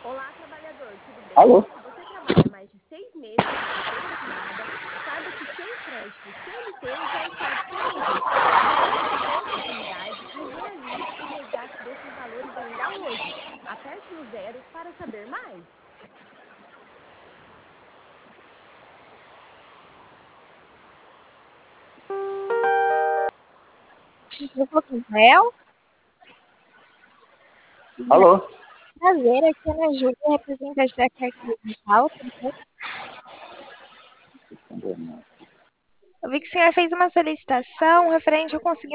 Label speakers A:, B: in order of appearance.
A: Olá, trabalhador, tudo bem?
B: Alô?
A: Se você trabalha mais de 6 meses na carteira assinada, saiba que seu crédito CLT já está disponível. Aproveite essa oportunidade e realize o resgate desses valores ainda hoje. Aperte no 0 para saber mais.
C: Rafael,
B: Alô?
C: prazer, aqui é a Ana Júlia, representante da carteira digital. Eu vi que o senhor fez uma solicitação referente ao conseguimento